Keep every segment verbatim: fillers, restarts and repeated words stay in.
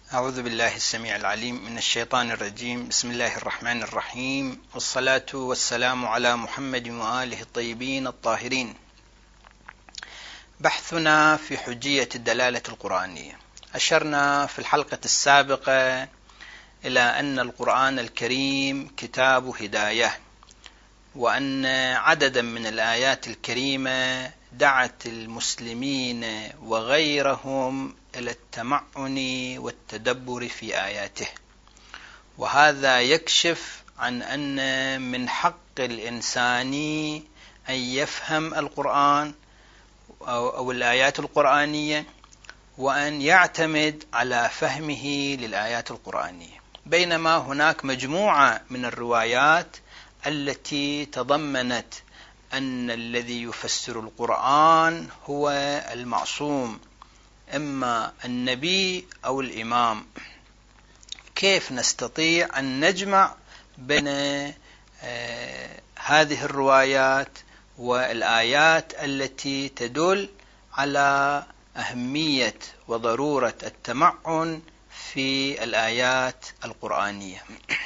أعوذ بالله السميع العليم من الشيطان الرجيم. بسم الله الرحمن الرحيم، والصلاة والسلام على محمد وآله الطيبين الطاهرين. بحثنا في حجية الدلالة القرآنية. أشرنا في الحلقة السابقة إلى أن القرآن الكريم كتاب هداية، وأن عددا من الآيات الكريمة دعت المسلمين وغيرهم إلى التمعن والتدبر في آياته، وهذا يكشف عن أن من حق الإنسان أن يفهم القرآن أو الآيات القرآنية، وأن يعتمد على فهمه للآيات القرآنية، بينما هناك مجموعة من الروايات التي تضمنت أن الذي يفسر القرآن هو المعصوم، إما النبي أو الإمام. كيف نستطيع أن نجمع بين هذه الروايات والآيات التي تدل على أهمية وضرورة التمعن في الآيات القرآنية؟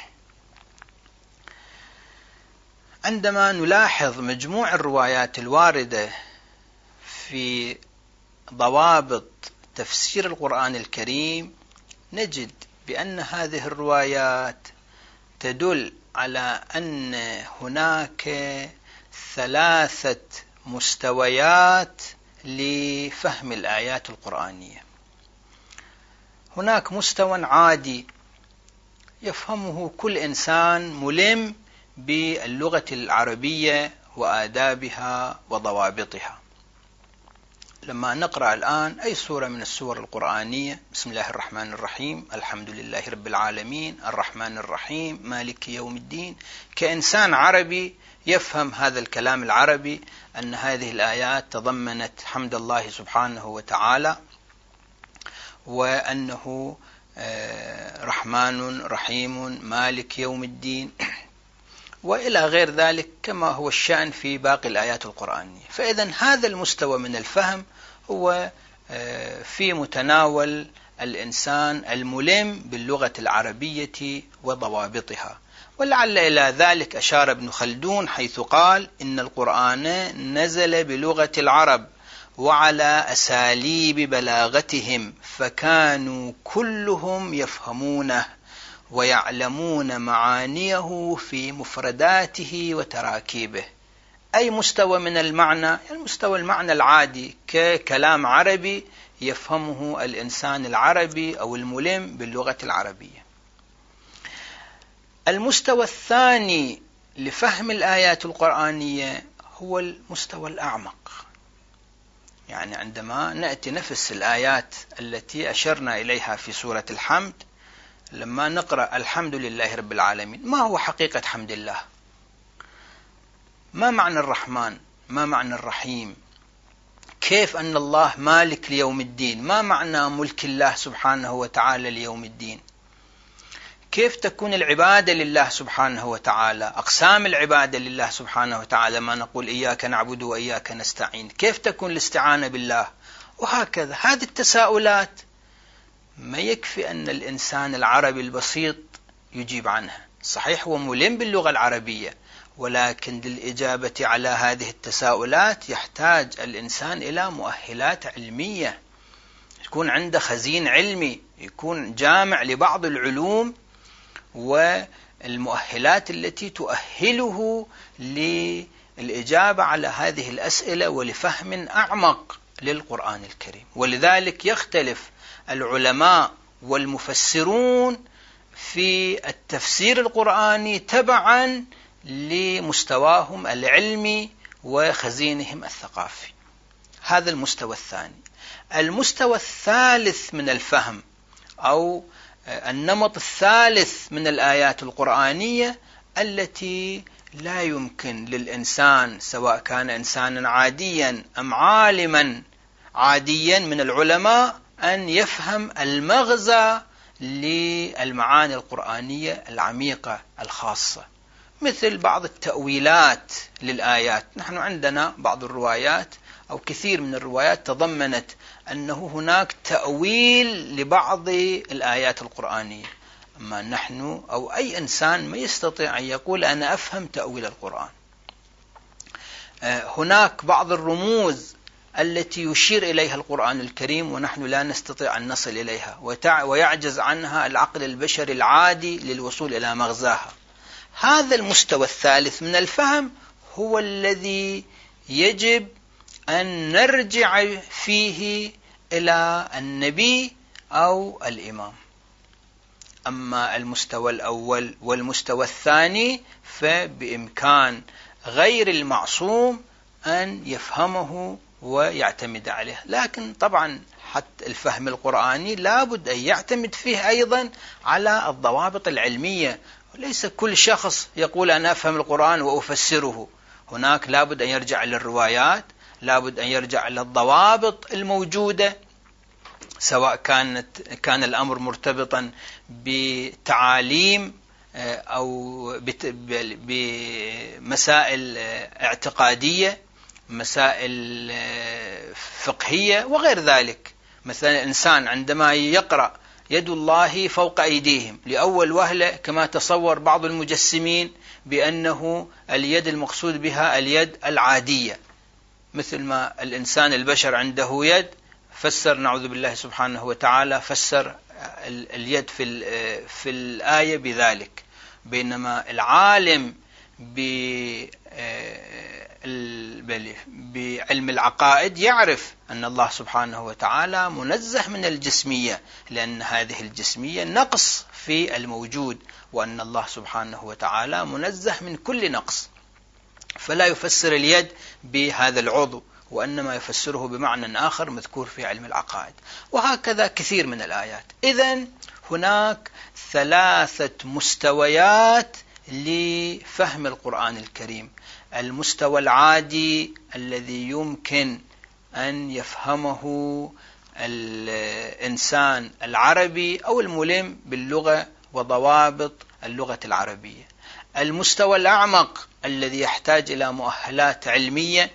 عندما نلاحظ مجموع الروايات الواردة في ضوابط تفسير القرآن الكريم، نجد بأن هذه الروايات تدل على أن هناك ثلاثة مستويات لفهم الآيات القرآنية. هناك مستوى عادي يفهمه كل إنسان ملم باللغة العربية وآدابها وضوابطها. لما نقرأ الآن أي سورة من السور القرآنية، بسم الله الرحمن الرحيم، الحمد لله رب العالمين، الرحمن الرحيم، مالك يوم الدين، كإنسان عربي يفهم هذا الكلام العربي أن هذه الآيات تضمنت حمد الله سبحانه وتعالى، وأنه رحمن رحيم مالك يوم الدين، وإلى غير ذلك، كما هو الشأن في باقي الآيات القرآنية. فإذا هذا المستوى من الفهم هو في متناول الإنسان الملم باللغة العربية وضوابطها. ولعل إلى ذلك أشار ابن خلدون حيث قال إن القرآن نزل بلغة العرب وعلى أساليب بلاغتهم، فكانوا كلهم يفهمونه ويعلمون معانيه في مفرداته وتراكيبه. أي مستوى من المعنى؟ المستوى المعنى العادي ككلام عربي يفهمه الإنسان العربي أو الملم باللغة العربية. المستوى الثاني لفهم الآيات القرآنية هو المستوى الأعمق، يعني عندما نأتي نفس الآيات التي أشرنا إليها في سورة الحمد، لما نقرأ الحمد لله رب العالمين، ما هو حقيقة حمد الله؟ ما معنى الرحمن؟ ما معنى الرحيم؟ كيف أن الله مالك ليوم الدين؟ ما معنى ملك الله سبحانه وتعالى ليوم الدين؟ كيف تكون العبادة لله سبحانه وتعالى؟ أقسام العبادة لله سبحانه وتعالى، ما نقول إياك نعبد وإياك نستعين، كيف تكون الاستعانة بالله؟ وهكذا. هذه التساؤلات ما يكفي أن الإنسان العربي البسيط يجيب عنها. صحيح هو ملم باللغة العربية، ولكن للإجابة على هذه التساؤلات يحتاج الإنسان إلى مؤهلات علمية، يكون عنده خزين علمي، يكون جامع لبعض العلوم والمؤهلات التي تؤهله للإجابة على هذه الأسئلة ولفهم أعمق للقرآن الكريم. ولذلك يختلف العلماء والمفسرون في التفسير القرآني تبعا لمستواهم العلمي وخزينهم الثقافي. هذا المستوى الثاني. المستوى الثالث من الفهم أو النمط الثالث من الآيات القرآنية التي لا يمكن للإنسان، سواء كان إنسانا عاديا أم عالما عاديا من العلماء، أن يفهم المغزى للمعاني القرآنية العميقة الخاصة، مثل بعض التأويلات للآيات. نحن عندنا بعض الروايات أو كثير من الروايات تضمنت أنه هناك تأويل لبعض الآيات القرآنية، أما نحن أو أي إنسان ما يستطيع أن يقول أنا أفهم تأويل القرآن. هناك بعض الرموز التي يشير إليها القرآن الكريم ونحن لا نستطيع أن نصل إليها، ويعجز عنها العقل البشري العادي للوصول إلى مغزاها. هذا المستوى الثالث من الفهم هو الذي يجب أن نرجع فيه إلى النبي أو الإمام. أما المستوى الأول والمستوى الثاني فبإمكان غير المعصوم أن يفهمه ويعتمد عليه، لكن طبعا حتى الفهم القرآني لابد أن يعتمد فيه أيضا على الضوابط العلمية، وليس كل شخص يقول أنا أفهم القرآن وأفسره. هناك لابد أن يرجع للروايات، لابد أن يرجع للضوابط الموجودة، سواء كانت كان الأمر مرتبطا بتعاليم أو بمسائل اعتقادية، مسائل فقهية وغير ذلك. مثلا الإنسان عندما يقرأ يد الله فوق أيديهم لأول وهلة كما تصور بعض المجسمين بأنه اليد المقصود بها اليد العادية، مثل ما الإنسان البشر عنده يد، فسر نعوذ بالله سبحانه وتعالى فسر اليد في في الآية بذلك. بينما العالم بعلم العقائد يعرف أن الله سبحانه وتعالى منزه من الجسمية، لأن هذه الجسمية نقص في الموجود، وأن الله سبحانه وتعالى منزه من كل نقص، فلا يفسر اليد بهذا العضو، وإنما يفسره بمعنى آخر مذكور في علم العقائد. وهكذا كثير من الآيات. إذن هناك ثلاثة مستويات لفهم القرآن الكريم: المستوى العادي الذي يمكن أن يفهمه الإنسان العربي أو الملم باللغة وضوابط اللغة العربية. المستوى الأعمق الذي يحتاج إلى مؤهلات علمية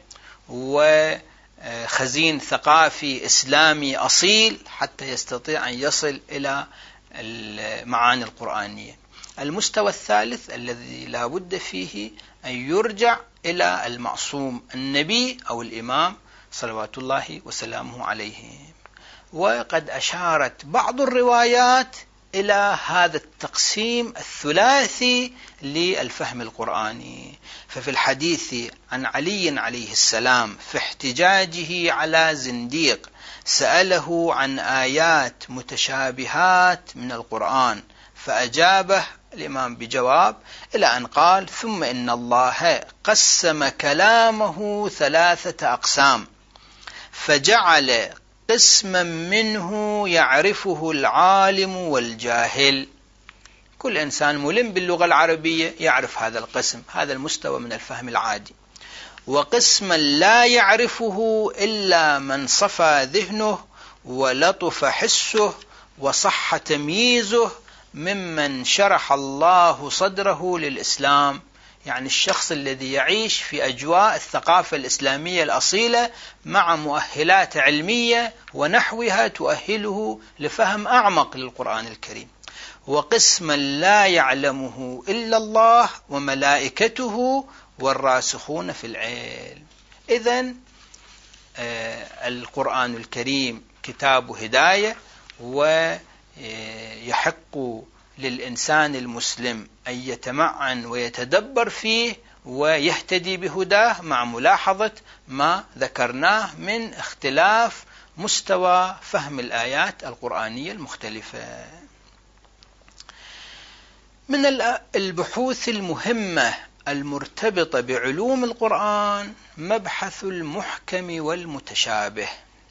وخزين ثقافي إسلامي أصيل حتى يستطيع أن يصل إلى المعاني القرآنية. المستوى الثالث الذي لا بد فيه أن يرجع إلى المعصوم النبي أو الإمام صلوات الله وسلامه عليه. وقد أشارت بعض الروايات إلى هذا التقسيم الثلاثي للفهم القرآني. ففي الحديث عن علي عليه السلام في احتجاجه على زنديق سأله عن آيات متشابهات من القرآن، فأجابه الإمام بجواب إلى أن قال: ثم إن الله قسم كلامه ثلاثة أقسام، فجعل قسما منه يعرفه العالم والجاهل. كل إنسان ملم باللغة العربية يعرف هذا القسم، هذا المستوى من الفهم العادي. وقسما لا يعرفه إلا من صفى ذهنه ولطف حسه وصح تمييزه ممن شرح الله صدره للإسلام، يعني الشخص الذي يعيش في أجواء الثقافة الإسلامية الأصيلة مع مؤهلات علمية ونحوها تؤهله لفهم أعمق للقرآن الكريم. وقسما لا يعلمه إلا الله وملائكته والراسخون في العلم. إذن القرآن الكريم كتاب هداية، ويحق للإنسان المسلم أن يتمعن ويتدبر فيه ويهتدي بهداه، مع ملاحظة ما ذكرناه من اختلاف مستوى فهم الآيات القرآنية المختلفة. من البحوث المهمة المرتبطة بعلوم القرآن مبحث المحكم والمتشابه.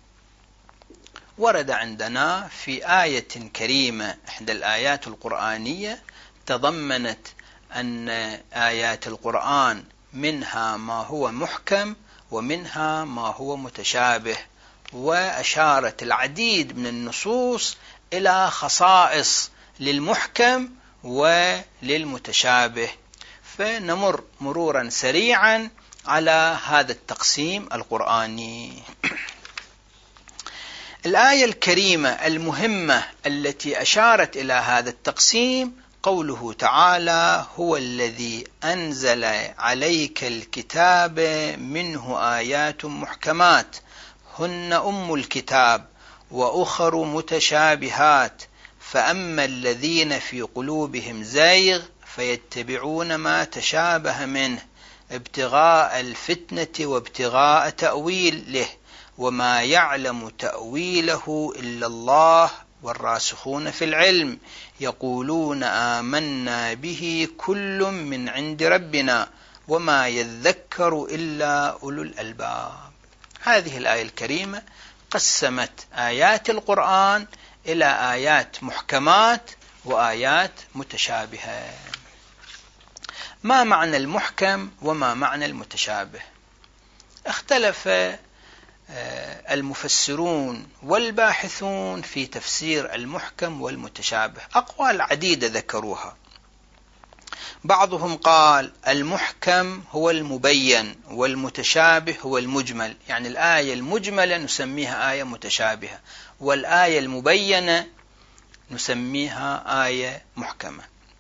ورد عندنا في آية كريمة إحدى الآيات القرآنية تضمنت أن آيات القرآن منها ما هو محكم ومنها ما هو متشابه، وأشارت العديد من النصوص إلى خصائص للمحكم وللمتشابه. فنمر مرورا سريعا على هذا التقسيم القرآني. الآية الكريمة المهمة التي أشارت إلى هذا التقسيم قوله تعالى: هو الذي أنزل عليك الكتاب منه آيات محكمات هن أم الكتاب وأخر متشابهات فأما الذين في قلوبهم زيغ فيتبعون ما تشابه منه ابتغاء الفتنة وابتغاء تأويله وما يعلم تأويله إلا الله والراسخون في العلم يقولون آمنا به كل من عند ربنا وما يذكر إلا أولو الألباب. هذه الآية الكريمة قسمت آيات القرآن إلى آيات محكمات وآيات متشابهة. ما معنى المحكم وما معنى المتشابه؟ اختلف المفسرون والباحثون في تفسير المحكم والمتشابه، أقوال عديدة ذكروها. بعضهم قال المحكم هو المبين والمتشابه هو المجمل، يعني الآية المجملة نسميها آية متشابهة والآية المبينة نسميها آية محكمة.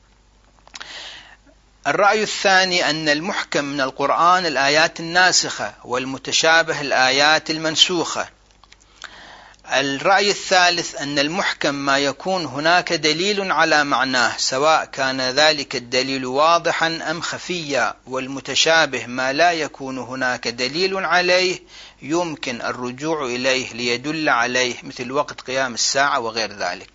الرأي الثاني أن المحكم من القرآن الآيات الناسخة والمتشابه الآيات المنسوخة. الرأي الثالث أن المحكم ما يكون هناك دليل على معناه سواء كان ذلك الدليل واضحا أم خفيا، والمتشابه ما لا يكون هناك دليل عليه يمكن الرجوع إليه ليدل عليه مثل وقت قيام الساعة وغير ذلك.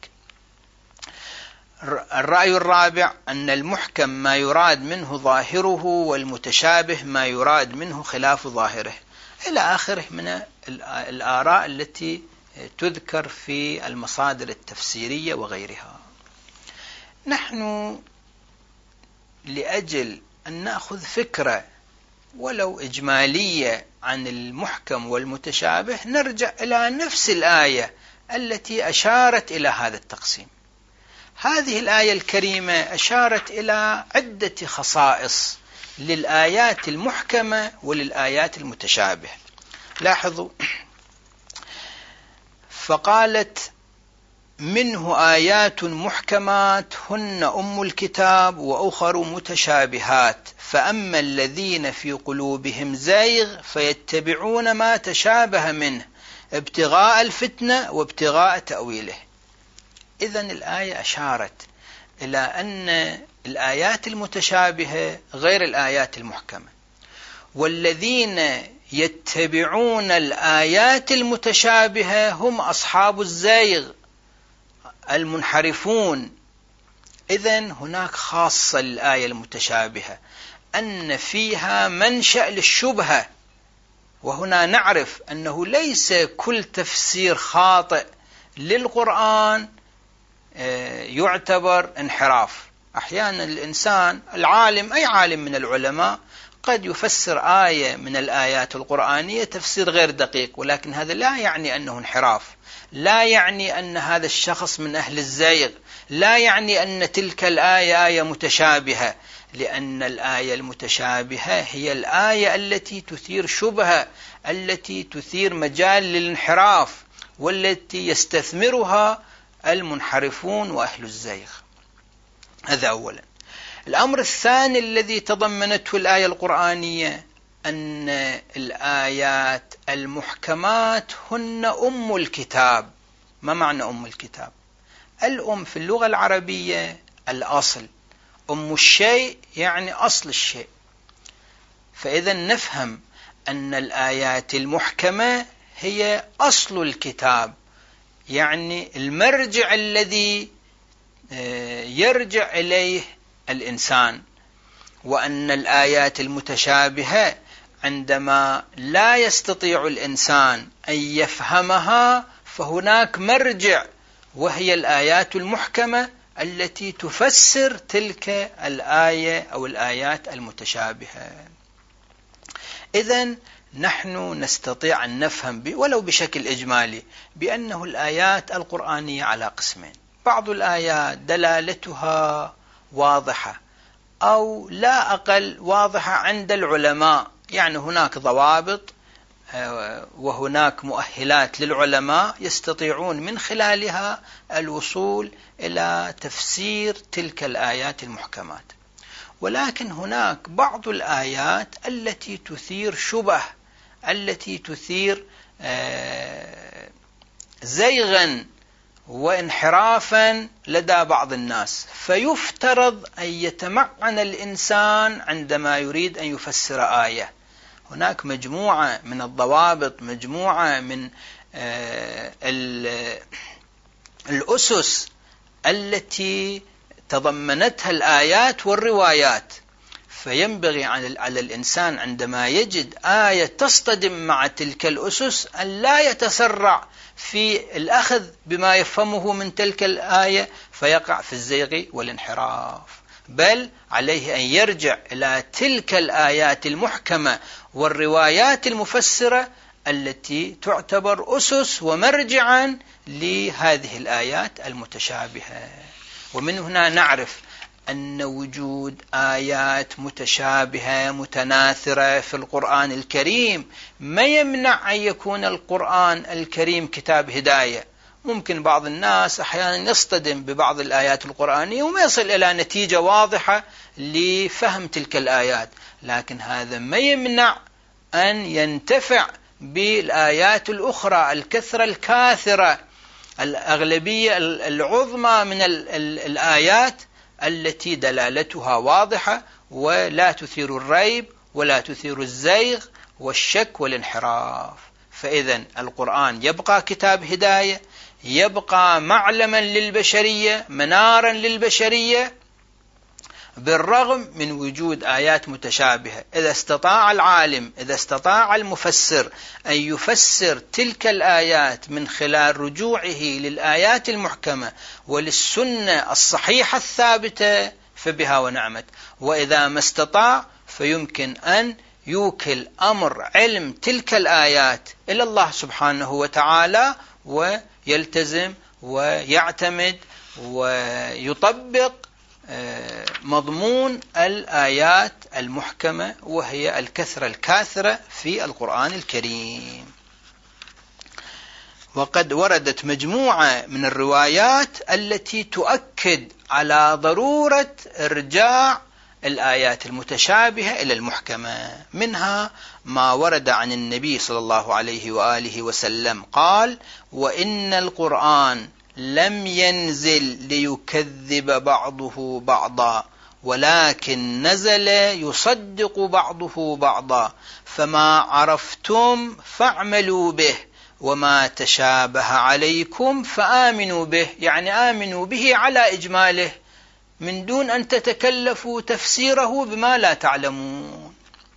الرأي الرابع أن المحكم ما يراد منه ظاهره والمتشابه ما يراد منه خلاف ظاهره، إلى آخره من الآراء التي تذكر في المصادر التفسيرية وغيرها. نحن لأجل أن نأخذ فكرة ولو إجمالية عن المحكم والمتشابه نرجع إلى نفس الآية التي أشارت إلى هذا التقسيم. هذه الآية الكريمة أشارت إلى عدة خصائص للآيات المحكمة وللآيات المتشابه. لاحظوا، فقالت منه آيات محكمات هن أم الكتاب وأخر متشابهات فأما الذين في قلوبهم زيغ فيتبعون ما تشابه منه ابتغاء الفتنة وابتغاء تأويله. إذن الآية أشارت إلى أن الآيات المتشابهة غير الآيات المحكمة، والذين يتبعون الآيات المتشابهة هم أصحاب الزيغ المنحرفون. إذن هناك خاصة للآية المتشابهة أن فيها منشأ للشبهة، وهنا نعرف أنه ليس كل تفسير خاطئ للقرآن يعتبر انحراف. أحيانا الإنسان العالم أي عالم من العلماء قد يفسر آية من الآيات القرآنية تفسير غير دقيق، ولكن هذا لا يعني أنه انحراف، لا يعني أن هذا الشخص من أهل الزيغ، لا يعني أن تلك الآية آية متشابهة، لأن الآية المتشابهة هي الآية التي تثير شبهة، التي تثير مجال للانحراف، والتي يستثمرها المنحرفون وأهل الزيغ. هذا أولا. الأمر الثاني الذي تضمنته الآية القرآنية أن الآيات المحكمات هن أم الكتاب. ما معنى أم الكتاب؟ الأم في اللغة العربية الأصل، أم الشيء يعني أصل الشيء. فإذا نفهم أن الآيات المحكمة هي أصل الكتاب، يعني المرجع الذي يرجع إليه الإنسان، وأن الآيات المتشابهة عندما لا يستطيع الإنسان أن يفهمها فهناك مرجع، وهي الآيات المحكمة التي تفسر تلك الآية أو الآيات المتشابهة. إذن نحن نستطيع أن نفهم ولو بشكل إجمالي بأنه الآيات القرآنية على قسمين: بعض الآيات دلالتها واضحة أو لا أقل واضحة عند العلماء، يعني هناك ضوابط وهناك مؤهلات للعلماء يستطيعون من خلالها الوصول إلى تفسير تلك الآيات المحكمات. ولكن هناك بعض الآيات التي تثير شبه، التي تثير زيغا وانحرافا لدى بعض الناس، فيفترض أن يتمعن الإنسان عندما يريد أن يفسر آية. هناك مجموعة من الضوابط، مجموعة من الأسس التي تضمنتها الآيات والروايات، فينبغي على الإنسان عندما يجد آية تصطدم مع تلك الأسس أن لا يتسرع في الأخذ بما يفهمه من تلك الآية فيقع في الزيغ والانحراف، بل عليه أن يرجع إلى تلك الآيات المحكمة والروايات المفسرة التي تعتبر أسس ومرجعا لهذه الآيات المتشابهة. ومن هنا نعرف أن وجود آيات متشابهة متناثرة في القرآن الكريم ما يمنع أن يكون القرآن الكريم كتاب هداية. ممكن بعض الناس أحيانا يصطدم ببعض الآيات القرآنية وما يصل إلى نتيجة واضحة لفهم تلك الآيات، لكن هذا ما يمنع أن ينتفع بالآيات الأخرى الكثرة الكاثرة الأغلبية العظمى من الآيات التي دلالتها واضحة ولا تثير الريب ولا تثير الزيغ والشك والانحراف. فإذا القرآن يبقى كتاب هداية، يبقى معلما للبشرية، منارا للبشرية، بالرغم من وجود آيات متشابهة. إذا استطاع العالم، إذا استطاع المفسر أن يفسر تلك الآيات من خلال رجوعه للآيات المحكمة وللسنة الصحيحة الثابتة فبها ونعمت، وإذا ما استطاع فيمكن أن يوكل أمر علم تلك الآيات إلى الله سبحانه وتعالى ويلتزم ويعتمد ويطبق مضمون الآيات المحكمة وهي الكثرة الكاثرة في القرآن الكريم. وقد وردت مجموعة من الروايات التي تؤكد على ضرورة إرجاع الآيات المتشابهة إلى المحكمة. منها ما ورد عن النبي صلى الله عليه وآله وسلم قال: وإن القرآن لم ينزل ليكذب بعضه بعضا ولكن نزل يصدق بعضه بعضا، فما عرفتم فاعملوا به وما تشابه عليكم فآمنوا به، يعني آمنوا به على إجماله من دون أن تتكلفوا تفسيره بما لا تعلمون.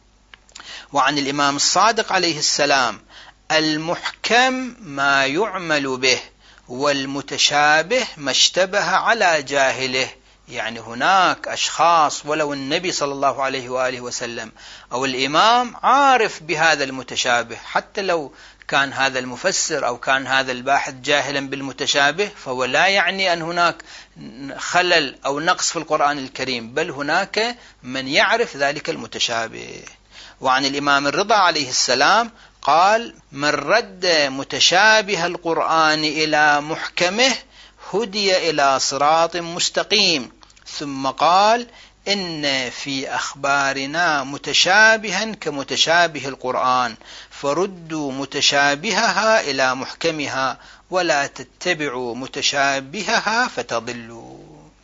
وعن الإمام الصادق عليه السلام: المحكم ما يعمل به والمتشابه ما اشتبه على جاهله. يعني هناك أشخاص ولو النبي صلى الله عليه وآله وسلم أو الإمام عارف بهذا المتشابه، حتى لو كان هذا المفسر أو كان هذا الباحث جاهلا بالمتشابه فهو لا يعني أن هناك خلل أو نقص في القرآن الكريم، بل هناك من يعرف ذلك المتشابه. وعن الإمام الرضا عليه السلام قال: من رد متشابه القرآن إلى محكمه هدي إلى صراط مستقيم. ثم قال: إن في أخبارنا متشابها كمتشابه القرآن، فردوا متشابهها إلى محكمها ولا تتبعوا متشابهها فتضلوا.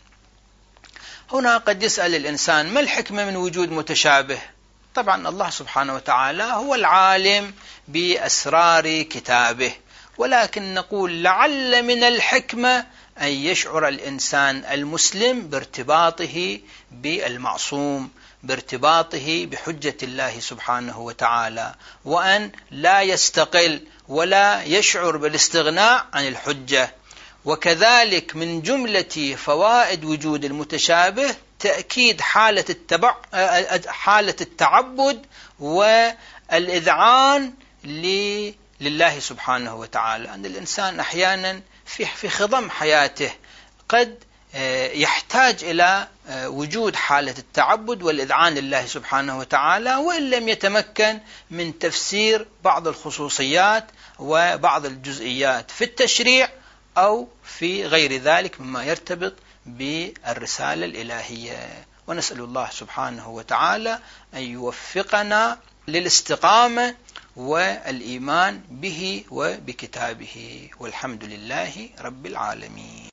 هنا قد يسأل الإنسان: ما الحكمة من وجود متشابه؟ طبعا الله سبحانه وتعالى هو العالم بأسرار كتابه، ولكن نقول لعل من الحكمة أن يشعر الإنسان المسلم بارتباطه بالمعصوم، بارتباطه بحجة الله سبحانه وتعالى، وأن لا يستقل ولا يشعر بالاستغناء عن الحجة. وكذلك من جملة فوائد وجود المتشابه تأكيد حالة التبع حالة التعبد والإذعان لله سبحانه وتعالى. أن الإنسان أحيانا في في خضم حياته قد يحتاج إلى وجود حالة التعبد والإذعان لله سبحانه وتعالى، وإن لم يتمكن من تفسير بعض الخصوصيات وبعض الجزئيات في التشريع أو في غير ذلك مما يرتبط بالرسالة الإلهية. ونسأل الله سبحانه وتعالى أن يوفقنا للاستقامة والإيمان به وبكتابه، والحمد لله رب العالمين.